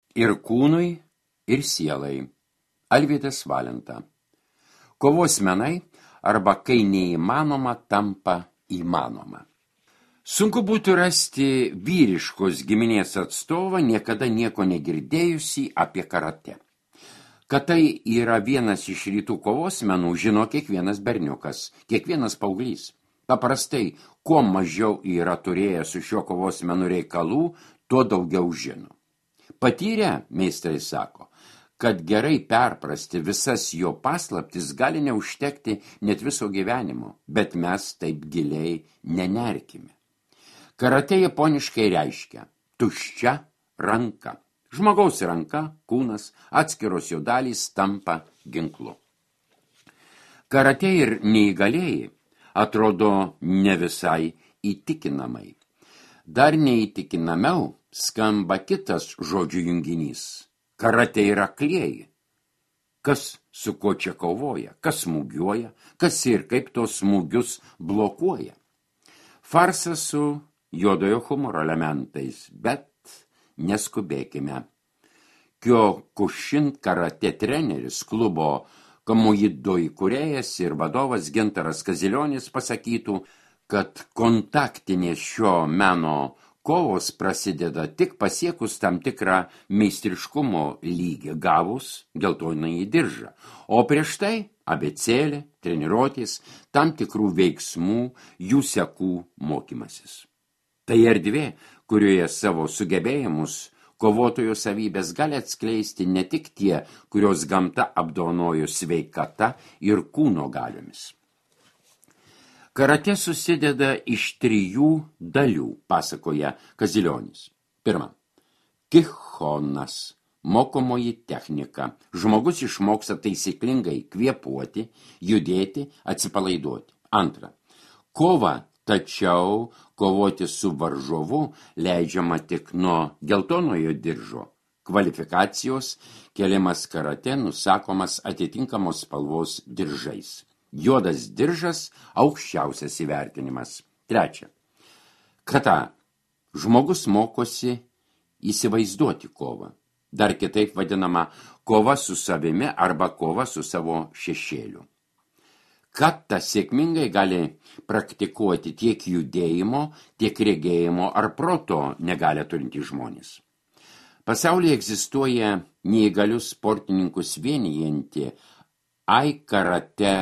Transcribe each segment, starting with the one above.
ir kūnui, ir sielai. Alvydas Valenta. Kovos menai arba kai neįmanoma tampa įmanoma. Sunku būtų rasti vyriškos giminės atstovą, niekada nieko negirdėjusi apie karate. Kad tai yra vienas iš rytų kovos menų, žino kiekvienas berniukas, kiekvienas paauglys. Paprastai, kuo mažiau yra turėję su šiuo kovos menu reikalų, tuo daugiau žino. Patyrę meistrai sako, kad gerai perprasti visas jo paslaptis gali neužtekti net viso gyvenimo, bet mes taip giliai nenerkime. Karate japoniškai reiškia tuščia ranka. Žmogaus ranka, kūnas, atskiros jo dalys tampa ginklu. Karate ir neįgalėjai atrodo ne visai įtikinamai. Dar neįtikinamiau skamba kitas žodžių junginys. Karate yra aklieji. Kas su ko čia kovoja, kas smūgiuoja, kas ir kaip tos smūgius blokuoja. Farsas su juodojo humoro elementais, bet neskubėkime. Kyokushin karate treneris, klubo Kamujido įkūrėjas ir vadovas Gintaras Kazilionis pasakytų, kad kontaktinės šio meno kovos prasideda tik pasiekus tam tikrą meistriškumo lygį, gavus geltonąjį diržą, o prieš tai abėcėlė, treniruotės, tam tikrų veiksmų, jų sekų mokymasis. Tai erdvė, kurioje savo sugebėjimus kovotojo savybės gali atskleisti ne tik tie, kurios gamta apdovanojo sveikata ir kūno galiomis. Karate susideda iš 3 dalių, pasakoja Kazilionis. Pirma, kichonas, mokomoji technika. Žmogus išmoksta taisyklingai kvėpuoti, judėti, atsipalaiduoti. Antra, kova, tačiau kovoti su varžovu leidžiama tik nuo geltonojo diržo. Kvalifikacijos keliamas karate nusakomas atitinkamos spalvos diržais. Juodas diržas aukščiausias įvertinimas. Trečia. Kata. Žmogus mokosi įsivaizduoti kovą. Dar kitaip vadinama kova su savimi arba kova su savo šešėliu. Kata sėkmingai gali praktikuoti tiek judėjimo, tiek regėjimo ar proto negalę turintys žmonės. Pasaulyje egzistuoja neįgalius sportininkus vienijanti iKarate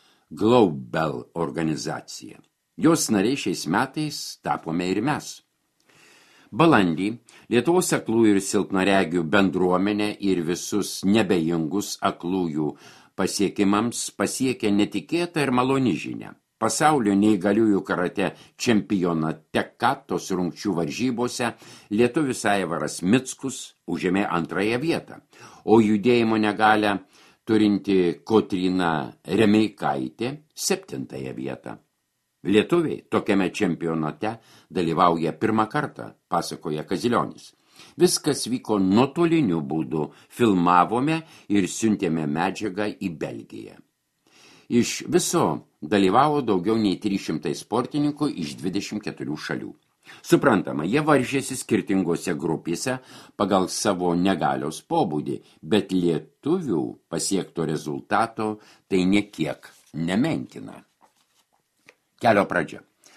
Global organizacija. Jos nariai šiais metais tapome ir mes. Balandį Lietuvos aklųjų ir silpnaregių bendruomenė ir visus nebejingus aklųjų pasiekimams pasiekė netikėta ir maloni žinia. Pasaulio neįgaliųjų karate čempionate katos rungčių varžybose lietuvis Aivaras Mickus užėmė 2 vietą, o judėjimo negalią turinti Kotryna Remeikaitė 7 vietą. Lietuviai tokiame čempionate dalyvauja 1 kartą, pasakoja Kazilionis. Viskas vyko nuotoliniu būdu, filmavome ir siuntėme medžiagą į Belgiją. Iš viso dalyvavo daugiau nei 300 sportininkų iš 24 šalių. Suprantama, jie varžėsi skirtingose grupėse pagal savo negalios pobūdį, bet lietuvių pasiekto rezultato tai niekiek nemenkina. Kelio pradžia.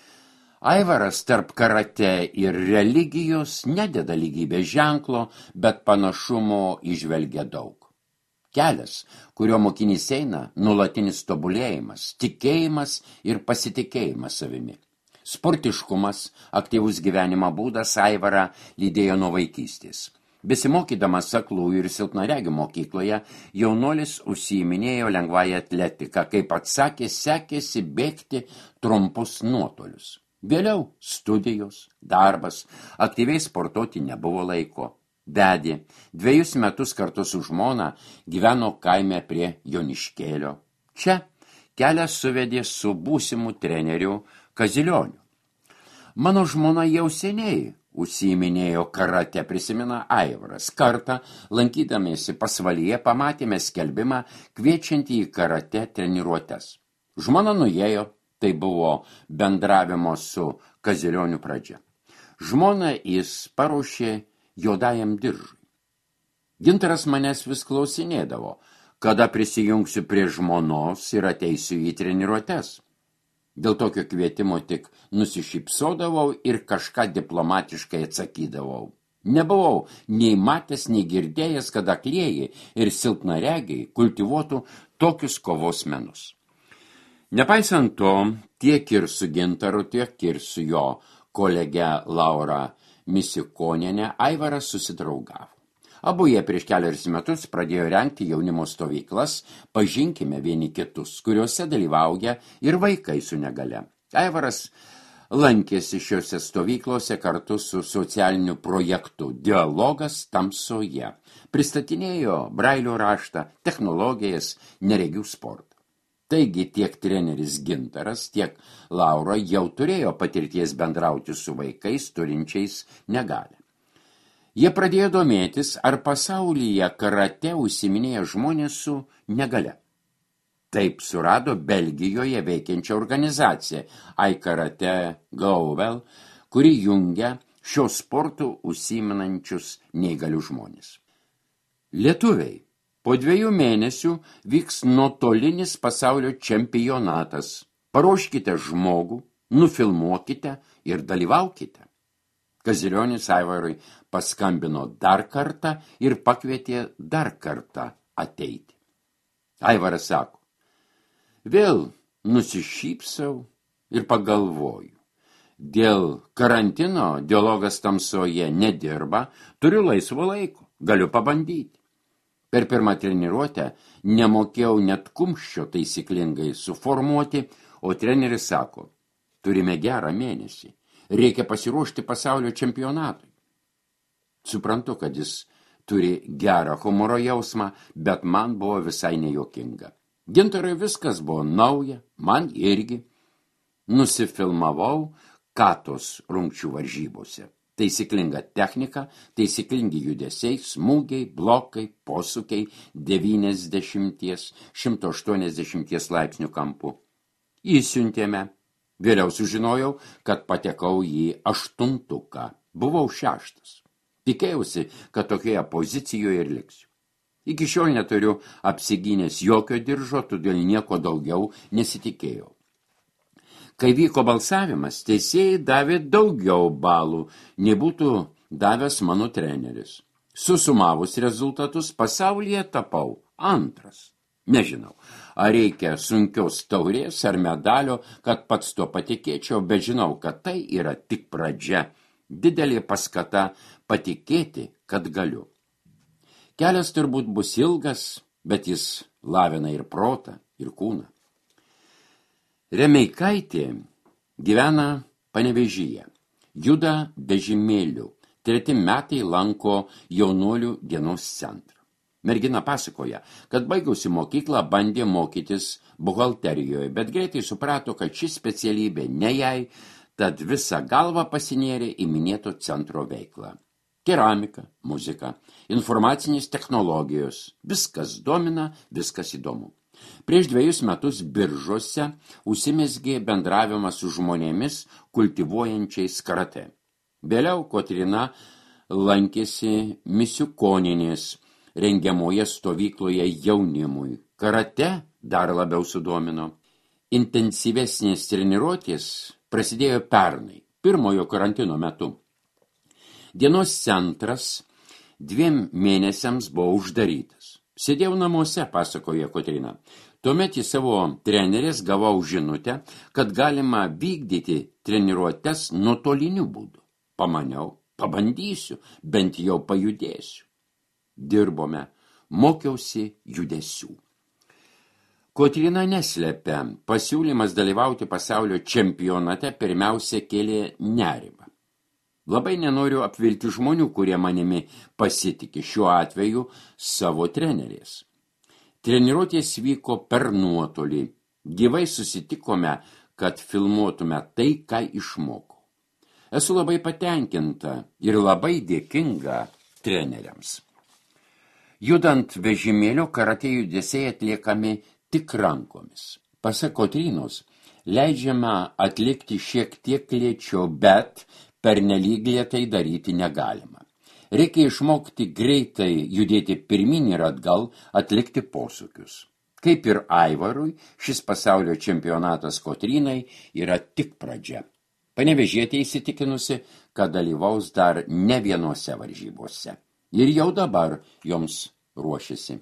Aivaras tarp karate ir religijos nededa lygybės ženklo, bet panašumo įžvelgia daug. Kelias, kurio mokinys eina, nuolatinis tobulėjimas, tikėjimas ir pasitikėjimas savimi. Sportiškumas, aktyvus gyvenimo būdas Aivarą lydėjo nuo vaikystės. Besimokydamas aklųjų ir silpnaregių mokykloje, jaunuolis užsiiminėjo lengvąją atletiką, kaip atsakė, sekėsi bėgti trumpus nuotolius. Vėliau studijos, darbas, aktyviai sportuoti nebuvo laiko. Vedė 2 metus kartu su žmona, gyveno kaime prie Joniškėlio. Čia kelią suvedė su būsimu treneriu Kazilioniu. Mano žmona jau seniai užsiiminėjo karate, prisimena Aivaras. Kartą, lankydamiesi pasvalyje, pamatėme skelbimą kviečiantį į karate treniruotes. Žmona nuėjo. Tai buvo bendravimo su Kazilioniu pradžia. Žmona jis paruošė juodajam diržui. Gintaras manęs vis klausinėdavo, kada prisijungsiu prie žmonos ir ateisiu į treniruotes. Dėl tokio kvietimo tik nusišypsodavau ir kažką diplomatiškai atsakydavau. Nebuvau nei matęs, nei girdėjęs, kad aklieji ir silpnaregiai kultivuotų tokius kovos menus. Nepaisant to, tiek ir su Gintaru, tiek ir su jo kolege Laura Misikonienė Aivaras susidraugavo. Abu jie prieš keliarius metus pradėjo rengti jaunimo stovyklas Pažinkime vieni kitus, kuriuose dalyvauja ir vaikai su negale. Aivaras lankėsi šiuose stovyklose kartu su socialiniu projektu Dialogas tamsoje. Pristatinėjo brailio raštą, technologijas, neregių sportą. Taigi tiek treneris Gintaras, tiek Laura jau turėjo patirties bendrauti su vaikais turinčiais negalią. Jie pradėjo domėtis, ar pasaulyje karate užsiiminėja žmonės su negale. Taip surado Belgijoje veikiančią organizaciją iKarate Gauvel, kuri jungia šio sportų užsiiminančius neįgalius žmonės. Lietuviai, po 2 mėnesių vyks nuotolinis pasaulio čempionatas. Paruoškite žmogų, nufilmuokite ir dalyvaukite. Kazilionis Aivarui paskambino dar kartą ir pakvietė dar kartą ateiti. Aivaras sako, vėl nusišypsau ir pagalvoju. Dėl karantino Dialogas tamsoje nedirba, turiu laisvo laiko, galiu pabandyti. Per pirmą treniruotę nemokėjau net kumščio taisyklingai suformuoti, o treneris sako, turime gerą mėnesį, reikia pasiruošti pasaulio čempionatui. Suprantu, kad jis turi gerą humoro jausmą, bet man buvo visai nejuokinga. Gintarui viskas buvo nauja, man irgi. Nusifilmavau Katos rungčių varžybose. Taisyklinga technika, taisyklingi judesiai, smūgiai, blokai, posūkiai 90–180 laipsnių kampu. Įsiuntėme. Vėliau sužinojau, kad patekau į 8. Buvau 6. Tikėjausi, kad tokioje pozicijoje ir liksiu. Iki šiol neturiu apsigynęs jokio diržo, todėl nieko daugiau nesitikėjau. Kai vyko balsavimas, teisėjai davė daugiau balų, nei būtų davęs mano treneris. Susumavus rezultatus, pasaulyje tapau 2. Nežinau, ar reikia sunkios taurės ar medalio, kad pats to patikėčiau, bet žinau, kad tai yra tik pradžia, didelė paskata patikėti, kad galiu. Kelias turbūt bus ilgas, bet jis lavina ir protą, ir kūną. Remeikaitė gyvena Panevėžyje, juda vežimėliu, 3 metai lanko jaunuolių dienos centrą. Mergina pasakoja, kad baigusi mokyklą bandė mokytis buhalterijoje, bet greitai suprato, kad ši specialybė ne jai, tad visą galvą pasinėrė į minėto centro veiklą. Keramika, muzika, informacinės technologijos, viskas domina, viskas įdomu. Prieš 2 metus Biržuose užsimezgė bendravimas su žmonėmis kultivuojančiais karate. Vėliau Kotryna lankėsi Misikonienės rengiamoje stovykloje jaunimui. Karate dar labiau sudomino. Intensyvesnės treniruotės prasidėjo pernai, pirmojo karantino metu. Dienos centras 2 mėnesiams buvo uždarytas. Sėdėjau namuose, pasakoja Kotryna. Tuomet į savo trenerės gavau žinutę, kad galima vykdyti treniruotes nuotoliniu būdu. Pamaniau, pabandysiu, bent jau pajudėsiu. Dirbome, mokiausi judesių. Kotryna neslepia, pasiūlymas dalyvauti pasaulio čempionate pirmiausia kėlė nerimą. Labai nenoriu apvilti žmonių, kurie manimi pasitiki, šiuo atveju savo trenerės. Treniruotės vyko per nuotolį. Gyvai susitikome, kad filmuotume tai, ką išmokau. Esu labai patenkinta ir labai dėkinga treneriams. Judant vežimėliu, karate judesiai atliekami tik rankomis. Pasak Kotrynos, leidžiama atlikti šiek tiek lėčiau, bet pernelyg lėtai daryti negalima. Reikia išmokti greitai judėti pirmin ir atgal, atlikti posūkius. Kaip ir Aivarui, šis pasaulio čempionatas Kotrynai yra tik pradžia. Panevėžietė įsitikinusi, kad dalyvaus dar ne vienose varžybose. Ir jau dabar joms ruošiasi.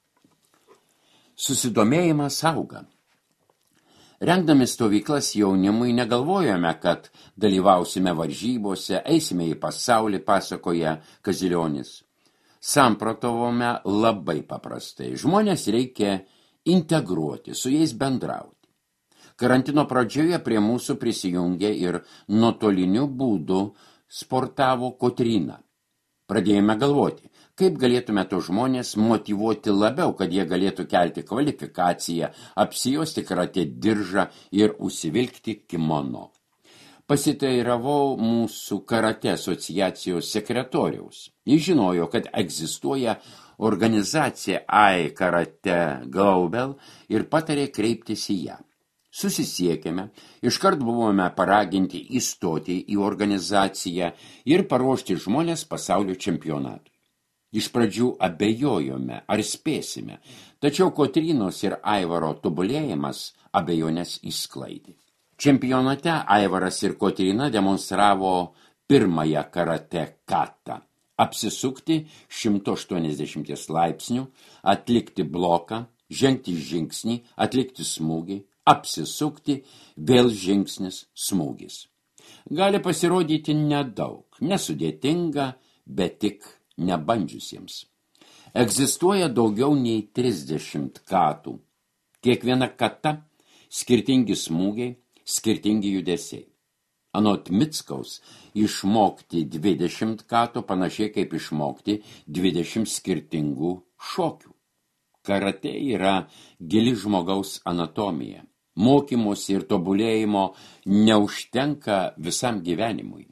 Susidomėjimas auga. Rengdami stovyklas jaunimui negalvojame, kad dalyvausime varžybose, eisime į pasaulį, pasakoja Kazilionis. Samprotavome labai paprastai. Žmonės reikia integruoti, su jais bendrauti. Karantino pradžioje prie mūsų prisijungė ir nuotoliniu būdu sportavo Kotryna. Pradėjome galvoti, kaip galėtume to žmonės motyvuoti labiau, kad jie galėtų kelti kvalifikaciją, apsijuosti karatė diržą ir užsivilkti kimono. Pasiteiravau mūsų karatė asociacijos sekretoriaus. Jis žinojo, kad egzistuoja organizacija AI Karate Global ir patarė kreiptis į ją. Susisiekėme, iškart buvome paraginti įstoti į organizaciją ir paruošti žmonės pasaulio čempionatui. Iš pradžių abejojome, ar spėsime, tačiau Kotrynos ir Aivaro tobulėjimas abejonės išsklaidė. Čempionate Aivaras ir Kotryna demonstravo pirmąją karate katą. Apsisukti 180 laipsnių, atlikti bloką, žengti žingsnį, atlikti smūgį, apsisukti, vėl žingsnis, smūgis. Gali pasirodyti nedaug, nesudėtinga, bet tik nebandžiusiems. Egzistuoja daugiau nei 30 katų. Kiekviena kata, skirtingi smūgiai, skirtingi judesiai. Anot Mickaus, išmokti 20 katų panašiai kaip išmokti 20 skirtingų šokių. Karate yra gili žmogaus anatomija. Mokymosi ir tobulėjimo neužtenka visam gyvenimui.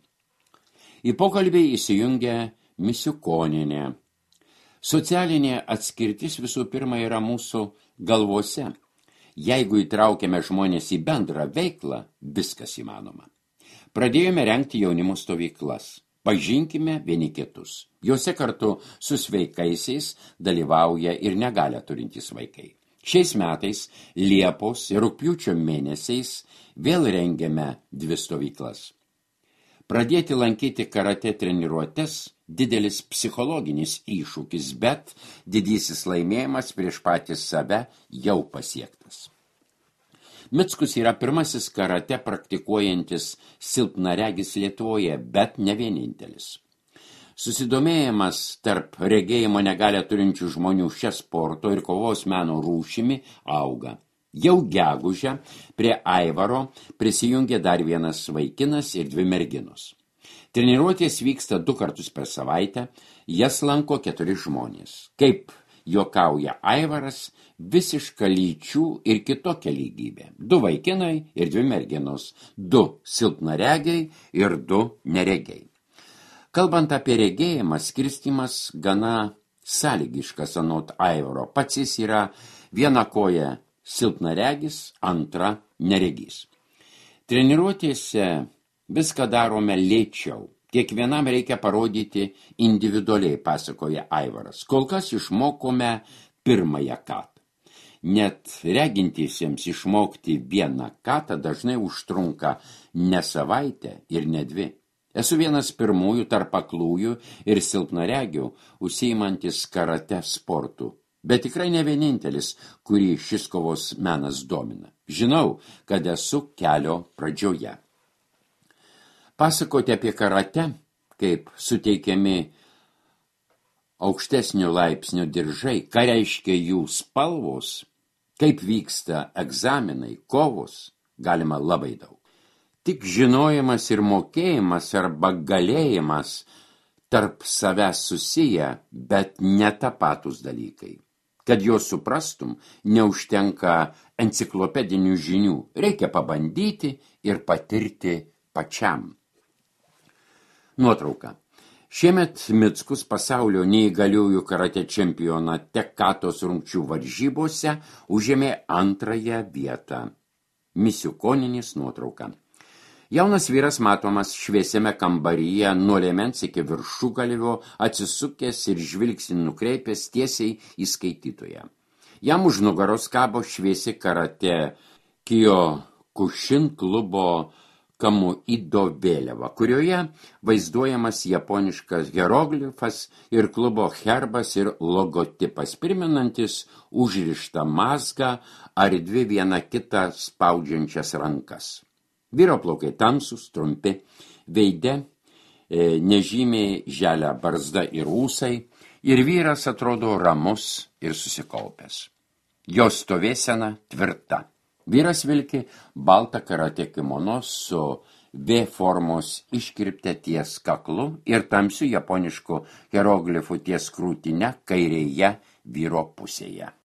Į pokalbį įsijungia Misiukonienė. Socialinė atskirtis visų pirma yra mūsų galvose. Jeigu įtraukiame žmonės į bendrą veiklą, viskas įmanoma. Pradėjome rengti jaunimo stovyklas. Pažinkime vieni kitus. Jose kartu su sveikaisiais dalyvauja ir negalią turintys vaikai. Šiais metais Liepos ir rugpjūčio mėnesiais vėl rengiame 2 stovyklas. Pradėti lankyti karate treniruotes didelis psichologinis iššūkis, bet didysis laimėjimas prieš patį save jau pasiektas. Mickus yra pirmasis karate praktikuojantis silpnaregis Lietuvoje, bet ne vienintelis. Susidomėjimas tarp regėjimo negalią turinčių žmonių šią sporto ir kovos meno rūšimi auga. Jau gegužę prie Aivaro prisijungė dar vienas vaikinas ir 2 merginos. Treniruotės vyksta 2 kartus per savaitę, jas lanko 4 žmonės. Kaip juokauja Aivaras, visiška lyčių ir kitokia lygybė. 2 vaikinai ir 2 merginos, 2 silpnaregiai ir 2 neregiai. Kalbant apie regėjimą, skirstymas gana sąlygiškas anot Aivaro. Pats jis yra viena koja silpnaregis, antra neregys. Treniruotėse viską darome lėčiau. Kiekvienam reikia parodyti individualiai, pasakoja Aivaras. Kol kas išmokome pirmąją katą. Net regintiesiems išmokti vieną katą dažnai užtrunka ne savaitę ir ne 2. Esu vienas pirmųjų tarp aklųjų ir silpnaregių užsiimantis karate sportu, bet tikrai ne vienintelis, kurį šis kovos menas domina. Žinau, kad esu kelio pradžioje. Pasakoti apie karate, kaip suteikiami aukštesnio laipsnio diržai, ką reiškia jų spalvos, kaip vyksta egzaminai, kovos, galima labai daug. Tik žinojimas ir mokėjimas arba galėjimas tarp savęs susiję, bet ne tapatus dalykai. Kad juos suprastum, neužtenka enciklopedinių žinių. Reikia pabandyti ir patirti pačiam. Nuotrauka. Šiemet Mickus pasaulio neįgaliųjų karate čempionate katos rungčių varžybose užėmė 2. vietą. Misiukonienės nuotrauka. Jaunas vyras matomas šviesiame kambaryje, nuo liemens iki viršugalvio, atsisukęs ir žvilgsnį nukreipęs tiesiai į skaitytoją. Jam už nugaros kabo šviesi karate Kyokushin klubo Kamuido vėliava, kurioje vaizduojamas japoniškas hieroglifas ir klubo herbas ir logotipas, primenantis užrištą mazgą ar dvi vieną kitą spaudžiančias rankas. Vyro plaukai tamsūs, trumpi, veide nežymiai želia barzda ir ūsai, ir vyras atrodo ramus ir susikaupęs. Jo stovėsena tvirta. Vyras vilki baltą karate kimono su V formos iškirpte ties kaklu ir tamsiu japonišku hieroglifu ties krūtine kairėje vyro pusėje.